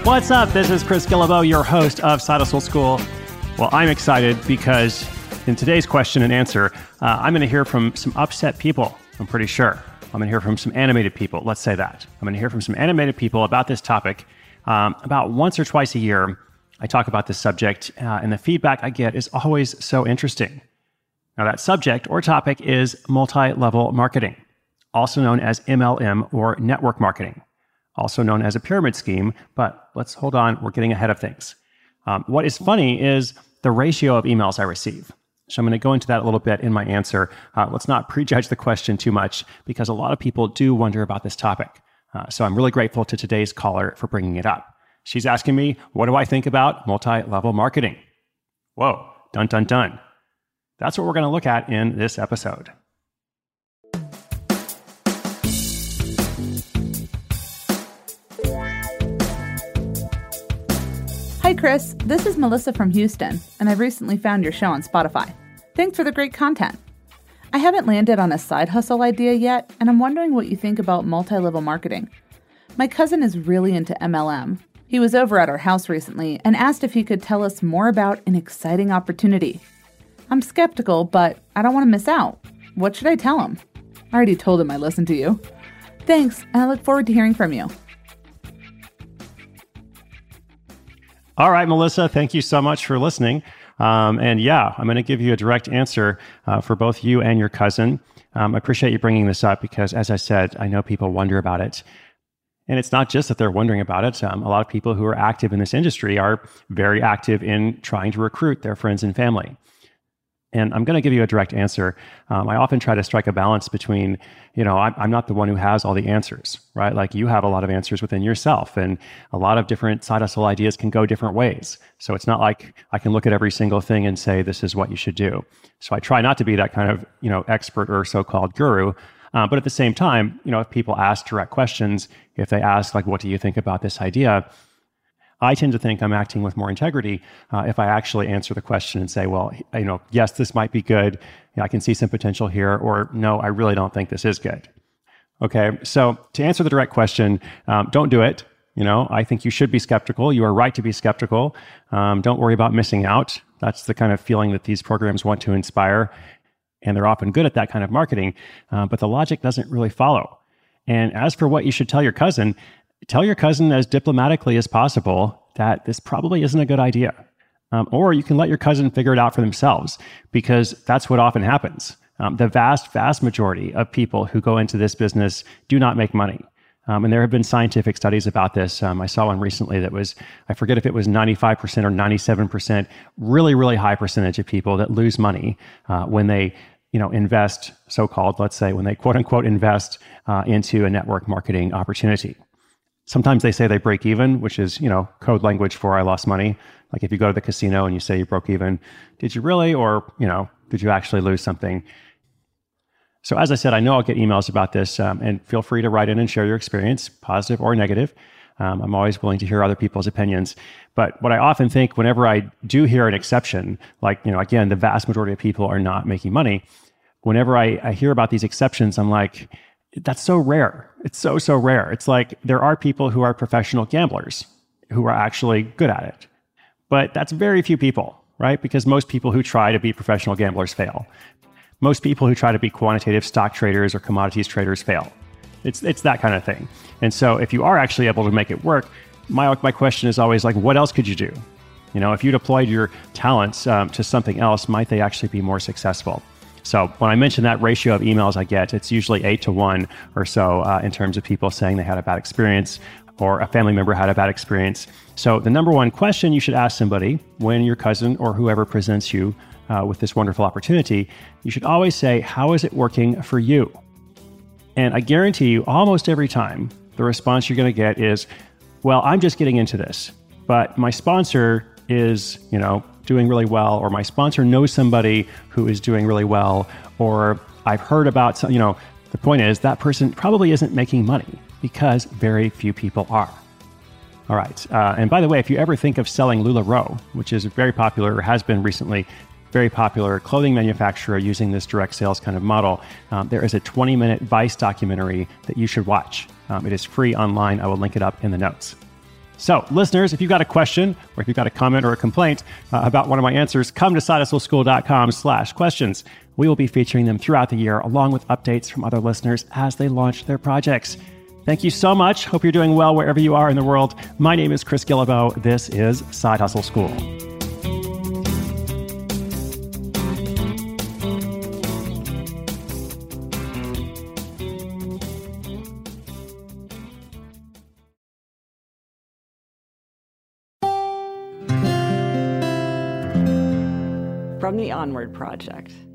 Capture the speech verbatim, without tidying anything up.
What's up? This is Chris Guillebeau, your host of Side Hustle School. Well, I'm excited because in today's question and answer, uh, I'm going to hear from some upset people, I'm pretty sure. I'm going to hear from some animated people. Let's say that. I'm going to hear from some animated people about this topic. Um, about once or twice a year, I talk about this subject, uh, and the feedback I get is always so interesting. Now, that subject or topic is multi-level marketing, also known as M L M or network marketing, also known as a pyramid scheme, but let's hold on, we're getting ahead of things. Um, what is funny is the ratio of emails I receive. So I'm going to go into that a little bit in my answer. Uh, let's not prejudge the question too much because a lot of people do wonder about this topic. Uh, so I'm really grateful to today's caller for bringing it up. She's asking me, what do I think about multi-level marketing? Whoa, dun, dun, dun. That's what we're going to look at in this episode. Hi, Chris. This is Melissa from Houston, and I've recently found your show on Spotify. Thanks for the great content. I haven't landed on a side hustle idea yet, and I'm wondering what you think about multi-level marketing. My cousin is really into M L M. He was over at our house recently and asked if he could tell us more about an exciting opportunity. I'm skeptical, but I don't want to miss out. What should I tell him? I already told him I listened to you. Thanks, and I look forward to hearing from you. All right, Melissa, thank you so much for listening. Um, and yeah, I'm going to give you a direct answer uh, for both you and your cousin. Um, I appreciate you bringing this up because, as I said, I know people wonder about it. And it's not just that they're wondering about it. Um, a lot of people who are active in this industry are very active in trying to recruit their friends and family. And I'm going to give you a direct answer. Um, I often try to strike a balance between, you know, I'm, I'm not the one who has all the answers, right? Like you have a lot of answers within yourself, and a lot of different side hustle ideas can go different ways. So it's not like I can look at every single thing and say, this is what you should do. So I try not to be that kind of, you know, expert or so-called guru. Uh, but at the same time, you know, if people ask direct questions, if they ask like, what do you think about this idea? I tend to think I'm acting with more integrity uh, if I actually answer the question and say, well, you know, yes, this might be good. You know, I can see some potential here, or no, I really don't think this is good. Okay, so to answer the direct question, um, don't do it. You know, I think you should be skeptical. You are right to be skeptical. Um, don't worry about missing out. That's the kind of feeling that these programs want to inspire, and they're often good at that kind of marketing, uh, but the logic doesn't really follow. And as for what you should tell your cousin, tell your cousin as diplomatically as possible that this probably isn't a good idea. Um, or you can let your cousin figure it out for themselves, because that's what often happens. Um, the vast, vast majority of people who go into this business do not make money. Um, and there have been scientific studies about this. Um, I saw one recently that was, I forget if it was ninety-five percent or ninety-seven percent, really, really high percentage of people that lose money uh, when they you know, invest, so-called, let's say, when they quote unquote invest uh, into a network marketing opportunity. Sometimes they say they break even, which is, you know, code language for I lost money. Like if you go to the casino and you say you broke even, did you really? Or, you know, did you actually lose something? So as I said, I know I'll get emails about this, um, and feel free to write in and share your experience, positive or negative. Um, I'm always willing to hear other people's opinions. But what I often think whenever I do hear an exception, like, you know, again, the vast majority of people are not making money. Whenever I, I hear about these exceptions, I'm like, that's so rare. It's so, so rare. It's like there are people who are professional gamblers who are actually good at it. But that's very few people, right? Because most people who try to be professional gamblers fail. Most people who try to be quantitative stock traders or commodities traders fail. It's it's that kind of thing. And so if you are actually able to make it work, my my question is always like, what else could you do? You know, if you deployed your talents um, to something else, might they actually be more successful? So when I mention that ratio of emails I get, it's usually eight to one or so uh, in terms of people saying they had a bad experience or a family member had a bad experience. So the number one question you should ask somebody when your cousin or whoever presents you uh, with this wonderful opportunity, you should always say, how is it working for you? And I guarantee you almost every time the response you're going to get is, well, I'm just getting into this, but my sponsor is, you know, doing really well, or my sponsor knows somebody who is doing really well, or I've heard about some, you know, the point is that person probably isn't making money because very few people are. All right. Uh, and by the way, if you ever think of selling LuLaRoe, which is very popular, or has been recently, very popular clothing manufacturer using this direct sales kind of model, um, there is a twenty minute Vice documentary that you should watch. Um, it is free online. I will link it up in the notes. So, listeners, if you've got a question or if you've got a comment or a complaint uh, about one of my answers, come to sidehustleschool.com slash questions. We will be featuring them throughout the year, along with updates from other listeners as they launch their projects. Thank you so much. Hope you're doing well wherever you are in the world. My name is Chris Guillebeau. This is Side Hustle School. From the Onward Project.